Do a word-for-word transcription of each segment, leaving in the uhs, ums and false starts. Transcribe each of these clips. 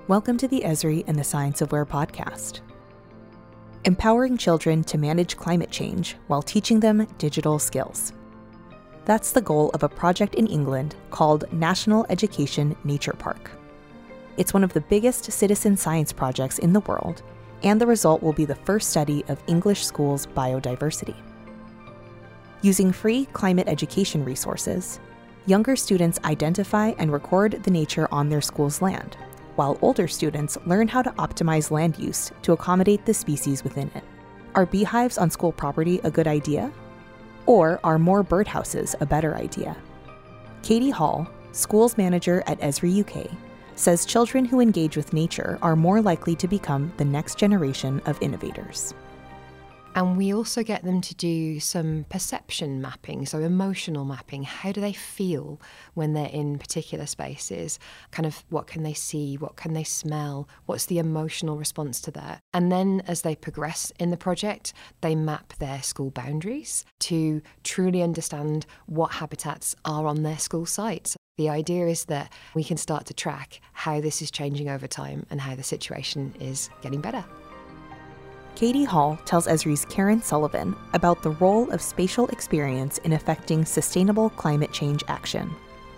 Welcome to the Esri and the Science of Where podcast. Empowering children to manage climate change while teaching them digital skills. That's the goal of a project in England called National Education Nature Park. It's one of the biggest citizen science projects in the world, and the result will be the first study of English schools' biodiversity. Using free climate education resources, younger students identify and record the nature on their school's land, while older students learn how to optimize land use to accommodate the species within it. Are beehives on school property a good idea? Or are more birdhouses a better idea? Katie Hall, schools manager at Esri U K, says children who engage with nature are more likely to become the next generation of innovators. And we also get them to do some perception mapping, so emotional mapping. How do they feel when they're in particular spaces? Kind of what can they see? What can they smell? What's the emotional response to that? And then as they progress in the project, they map their school boundaries to truly understand what habitats are on their school sites. The idea is that we can start to track how this is changing over time and how the situation is getting better. Katie Hall tells Esri's Karen Sullivan about the role of spatial experience in affecting sustainable climate change action.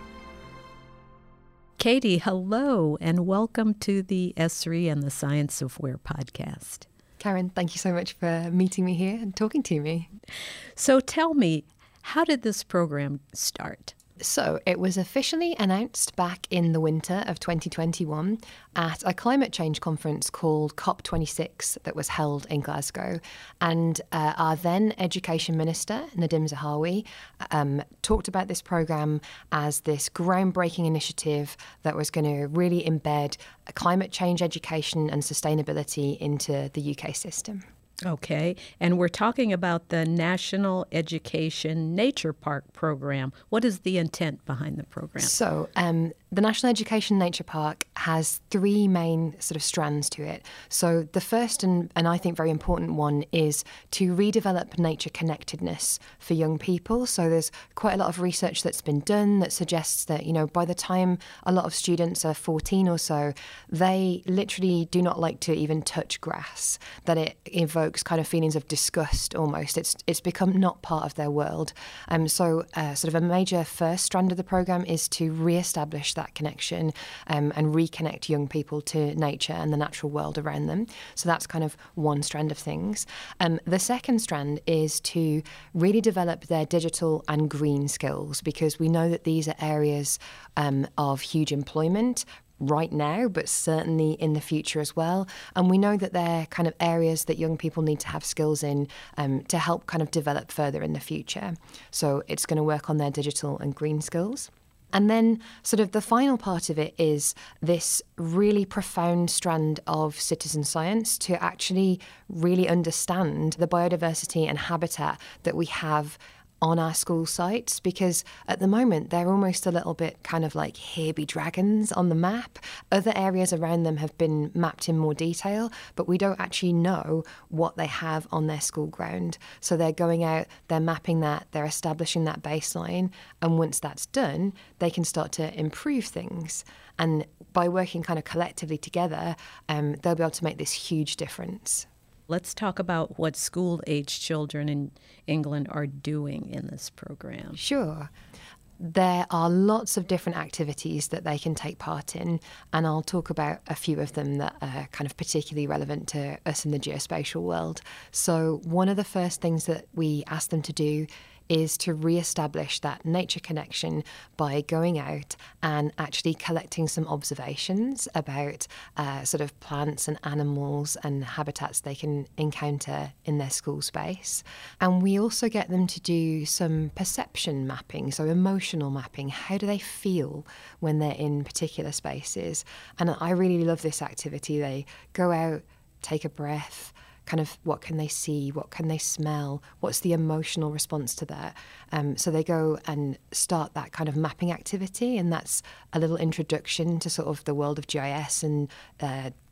Katie, hello, and welcome to the Esri and the Science of Where podcast. Karen, thank you so much for meeting me here and talking to me. So tell me, how did this program start? So it was officially announced back in the winter of twenty twenty-one at a climate change conference called COP twenty-six that was held in Glasgow. And uh, our then Education Minister, Nadhim Zahawi, um, talked about this programme as this groundbreaking initiative that was going to really embed climate change education and sustainability into the U K system. Okay, and we're talking about the National Education Nature Park program. What is the intent behind the program? So, um, the National Education Nature Park has three main sort of strands to it. So the first and, and I think very important one is to redevelop nature connectedness for young people. So there's quite a lot of research that's been done that suggests that, you know, by the time a lot of students are fourteen or so, they literally do not like to even touch grass, that it evokes kind of feelings of disgust almost. It's it's become not part of their world. Um, so uh, sort of a major first strand of the programme is to re-establish that connection um, and reconnect young people to nature and the natural world around them. So that's kind of one strand of things. Um, the second strand is to really develop their digital and green skills, because we know that these are areas um, of huge employment right now, but certainly in the future as well. And we know that they're kind of areas that young people need to have skills in um, to help kind of develop further in the future. So it's going to work on their digital and green skills. And then sort of the final part of it is this really profound strand of citizen science to actually really understand the biodiversity and habitat that we have on our school sites, because at the moment they're almost a little bit kind of like here be dragons on the map. Other areas around them have been mapped in more detail, but we don't actually know what they have on their school ground. So they're going out, they're mapping that, they're establishing that baseline, and once that's done, they can start to improve things. And by working kind of collectively together, um, they'll be able to make this huge difference. Let's talk about what school-age children in England are doing in this program. Sure. There are lots of different activities that they can take part in, and I'll talk about a few of them that are kind of particularly relevant to us in the geospatial world. So one of the first things that we ask them to do is to re-establish that nature connection by going out and actually collecting some observations about uh, sort of plants and animals and habitats they can encounter in their school space. And we also get them to do some perception mapping, so emotional mapping. How do they feel when they're in particular spaces? And I really love this activity. They go out, take a breath, kind of what can they see, what can they smell, what's the emotional response to that. Um, so they go and start that kind of mapping activity, and that's a little introduction to sort of the world of G I S and uh,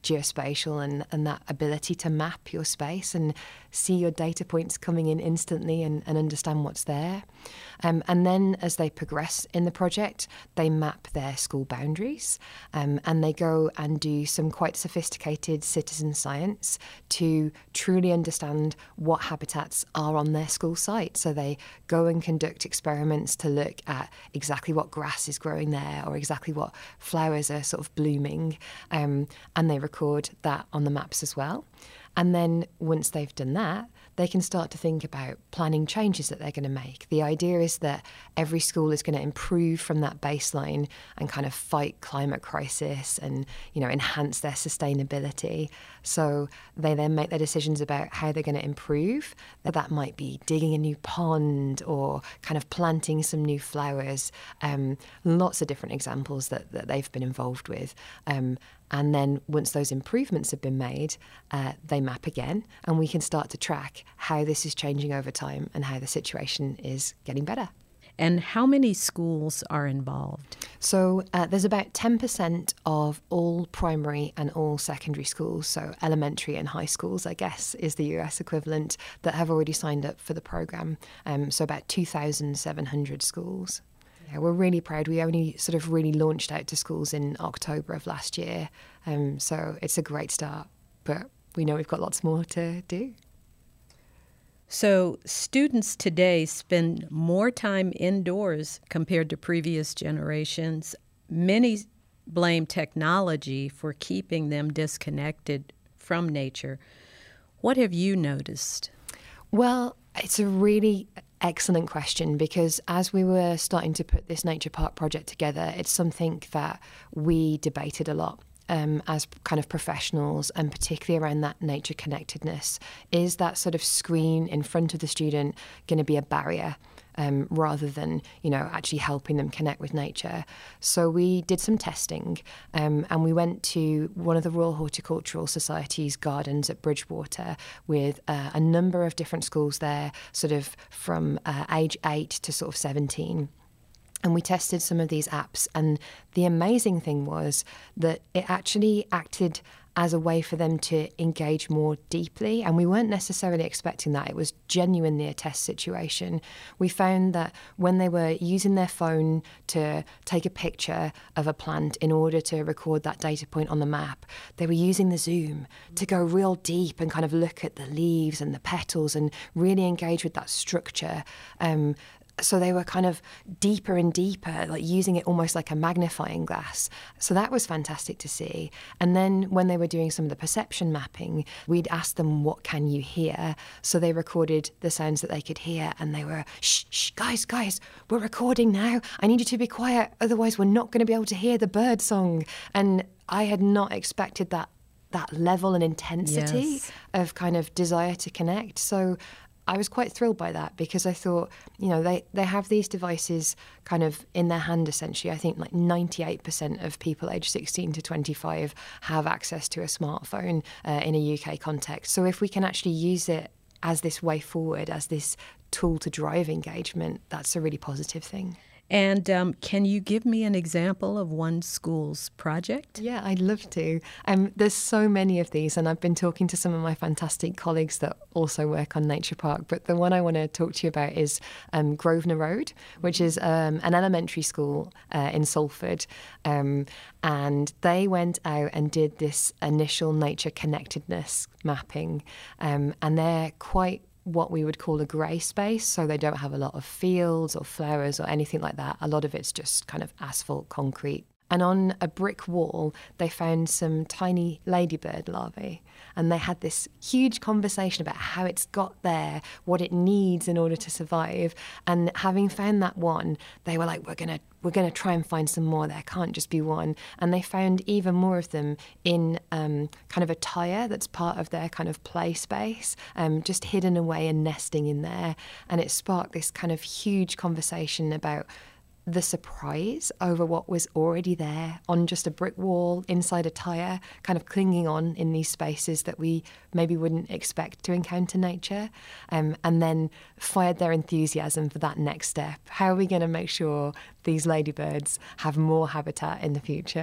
geospatial and, and that ability to map your space and see your data points coming in instantly and, and understand what's there. Um, and then as they progress in the project, they map their school boundaries um, and they go and do some quite sophisticated citizen science to truly understand what habitats are on their school site. So they go and conduct experiments to look at exactly what grass is growing there or exactly what flowers are sort of blooming, um, and they record that on the maps as well. And then once they've done that, they can start to think about planning changes that they're going to make. The idea is that every school is going to improve from that baseline and kind of fight climate crisis and, you know, enhance their sustainability. So they then make their decisions about how they're going to improve. That might be digging a new pond or kind of planting some new flowers. Um, lots of different examples that, that they've been involved with. Um, And then once those improvements have been made, uh, they map again, and we can start to track how this is changing over time and how the situation is getting better. And how many schools are involved? So uh, there's about ten percent of all primary and all secondary schools, so elementary and high schools, I guess, is the U S equivalent, that have already signed up for the programme. Um, so about two thousand seven hundred schools. Yeah, we're really proud. We only sort of really launched out to schools in October of last year. Um, so it's a great start, but we know we've got lots more to do. So students today spend more time indoors compared to previous generations. Many blame technology for keeping them disconnected from nature. What have you noticed? Well, it's a really excellent question, because as we were starting to put this Nature Park project together, it's something that we debated a lot um, as kind of professionals, and particularly around that nature connectedness. Is that sort of screen in front of the student going to be a barrier? Um, rather than, you know, actually helping them connect with nature. So we did some testing um, and we went to one of the Royal Horticultural Society's gardens at Bridgewater with uh, a number of different schools there, sort of from uh, age eight to sort of seventeen. And we tested some of these apps, and the amazing thing was that it actually acted as a way for them to engage more deeply. And we weren't necessarily expecting that. It was genuinely a test situation. We found that when they were using their phone to take a picture of a plant in order to record that data point on the map, they were using the zoom to go real deep and kind of look at the leaves and the petals and really engage with that structure. Um, So they were kind of deeper and deeper, like using it almost like a magnifying glass. So that was fantastic to see. And then when they were doing some of the perception mapping, we'd ask them, what can you hear? So they recorded the sounds that they could hear, and they were, shh, shh, guys, guys, we're recording now. I need you to be quiet, otherwise we're not going to be able to hear the bird song. And I had not expected that that level and intensity Yes. of kind of desire to connect. So I was quite thrilled by that, because I thought, you know, they, they have these devices kind of in their hand, essentially. I think like ninety-eight percent of people aged sixteen to twenty-five have access to a smartphone uh, in a U K context. So if we can actually use it as this way forward, as this tool to drive engagement, that's a really positive thing. And um, can you give me an example of one school's project? Yeah, I'd love to. Um, there's so many of these, and I've been talking to some of my fantastic colleagues that also work on Nature Park. But the one I want to talk to you about is um, Grosvenor Road, which is um, an elementary school uh, in Salford. Um, and they went out and did this initial nature connectedness mapping. Um, and they're quite what we would call a grey space, so they don't have a lot of fields or flowers or anything like that. A lot of it's just kind of asphalt, concrete. And on a brick wall, they found some tiny ladybird larvae. And they had this huge conversation about how it's got there, what it needs in order to survive. And having found that one, they were like, we're going to we're going to try and find some more. There can't just be one. And they found even more of them in um, kind of a tire that's part of their kind of play space, um, just hidden away and nesting in there. And it sparked this kind of huge conversation about the surprise over what was already there on just a brick wall inside a tyre, kind of clinging on in these spaces that we maybe wouldn't expect to encounter nature, um, and then fired their enthusiasm for that next step. How are we going to make sure these ladybirds have more habitat in the future?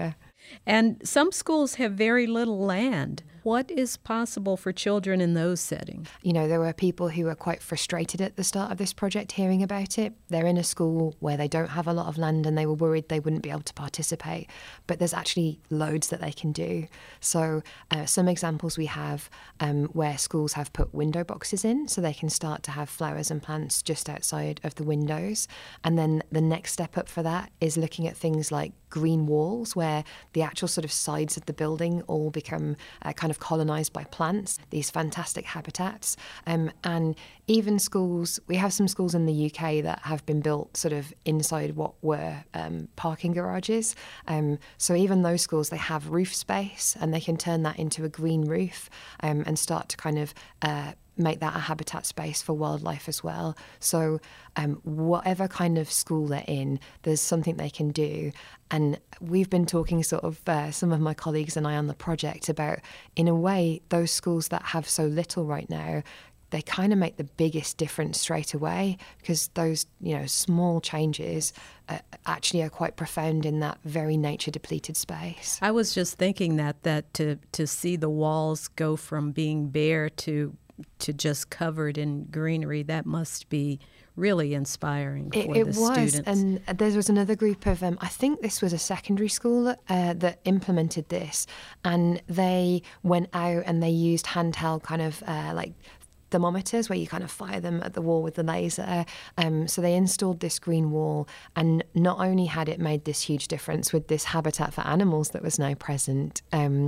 And some schools have very little land. What is possible for children in those settings? You know, there were people who were quite frustrated at the start of this project hearing about it. They're in a school where they don't have a lot of land and they were worried they wouldn't be able to participate. But there's actually loads that they can do. So uh, some examples we have um, where schools have put window boxes in so they can start to have flowers and plants just outside of the windows. And then the next step up for that is looking at things like green walls where the actual sort of sides of the building all become uh, kind of colonised by plants, these fantastic habitats. Um, and even schools, we have some schools in the U K that have been built sort of inside what were um, parking garages. Um, so even those schools, they have roof space and they can turn that into a green roof um, and start to kind of uh, make that a habitat space for wildlife as well. So um, whatever kind of school they're in, there's something they can do. And we've been talking sort of, uh, some of my colleagues and I on the project about, in a way, those schools that have so little right now, they kind of make the biggest difference straight away because those, you know, small changes uh, actually are quite profound in that very nature depleted space. I was just thinking that, that to, to see the walls go from being bare to to just covered in greenery, that must be really inspiring for it, the it was, students. And there was another group of, um, I think this was a secondary school uh, that implemented this, and they went out and they used handheld kind of uh, like thermometers where you kind of fire them at the wall with the laser. Um, so they installed this green wall, and not only had it made this huge difference with this habitat for animals that was now present, um,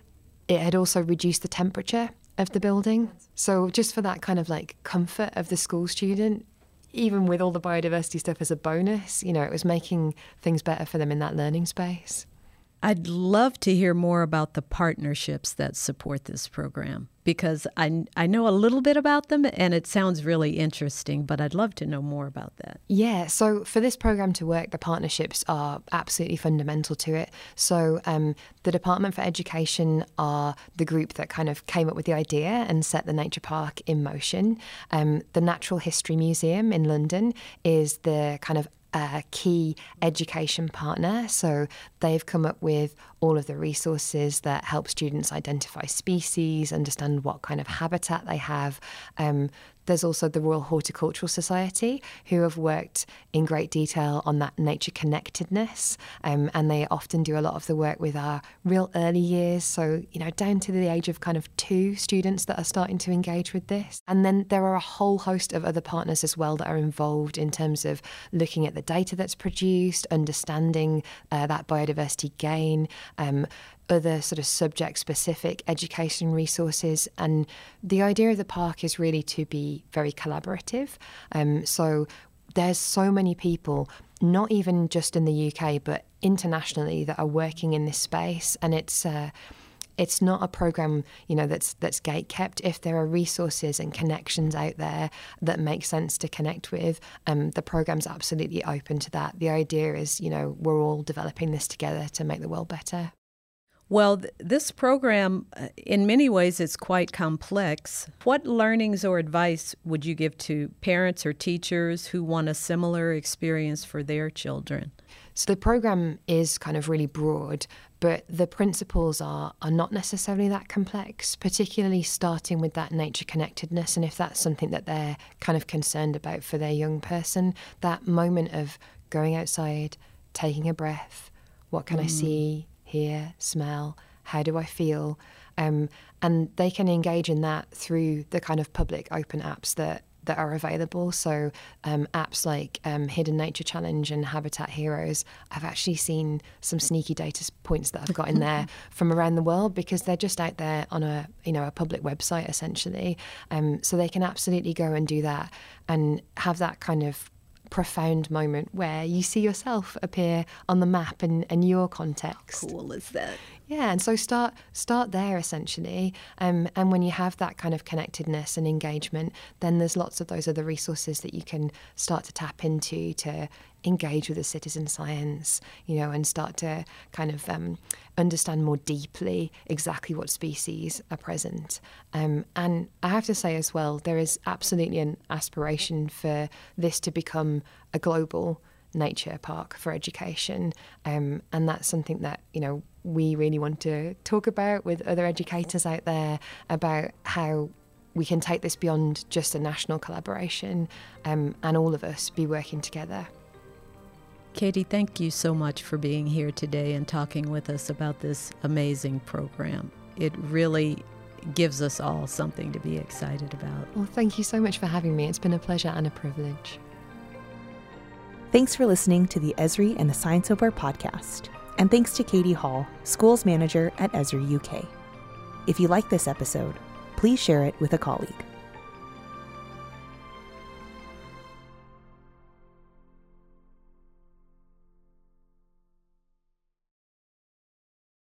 it had also reduced the temperature of the building. So just for that kind of like comfort of the school student, even with all the biodiversity stuff as a bonus, you know, it was making things better for them in that learning space. I'd love to hear more about the partnerships that support this program, because I, I know a little bit about them and it sounds really interesting, but I'd love to know more about that. Yeah, so for this program to work, the partnerships are absolutely fundamental to it. So um, the Department for Education are the group that kind of came up with the idea and set the nature park in motion. Um, the Natural History Museum in London is the kind of a key education partner. So they've come up with all of the resources that help students identify species, understand what kind of habitat they have. Um, there's also the Royal Horticultural Society, who have worked in great detail on that nature connectedness, um, and they often do a lot of the work with our real early years, so, you know, down to the age of kind of two students that are starting to engage with this. And then there are a whole host of other partners as well that are involved in terms of looking at the data that's produced, understanding uh, that biodiversity gain, um, other sort of subject-specific education resources. And the idea of the park is really to be very collaborative. Um, so there's so many people, not even just in the U K, but internationally, that are working in this space. And it's uh, it's not a program, you know, that's that's gate-kept. If there are resources and connections out there that make sense to connect with, um, the program's absolutely open to that. The idea is, you know, we're all developing this together to make the world better. Well, th- this program, uh, in many ways, is quite complex. What learnings or advice would you give to parents or teachers who want a similar experience for their children? So the program is kind of really broad, but the principles are are not necessarily that complex, particularly starting with that nature connectedness. And if that's something that they're kind of concerned about for their young person, that moment of going outside, taking a breath, what can mm. I see, hear, smell, how do I feel? Um, and they can engage in that through the kind of public open apps that that are available. So um, apps like um, Hidden Nature Challenge and Habitat Heroes, I've actually seen some sneaky data points that I've got in there from around the world, because they're just out there on a, you know, a public website essentially. Um, so they can absolutely go and do that and have that kind of profound moment where you see yourself appear on the map in, in your context. How cool is that? Yeah, and so start start there essentially. Um, and when you have that kind of connectedness and engagement, then there's lots of those other resources that you can start to tap into to engage with the citizen science, you know, and start to kind of um, understand more deeply exactly what species are present. Um, and I have to say as well, there is absolutely an aspiration for this to become a global nature park for education. Um, and that's something that, you know, we really want to talk about with other educators out there, about how we can take this beyond just a national collaboration, um, and all of us be working together. Katie, thank you so much for being here today and talking with us about this amazing program. It really gives us all something to be excited about. Well, thank you so much for having me. It's been a pleasure and a privilege. Thanks for listening to the Esri and the Science of Where podcast. And thanks to Katie Hall, Schools Manager at Esri U K. If you like this episode, please share it with a colleague.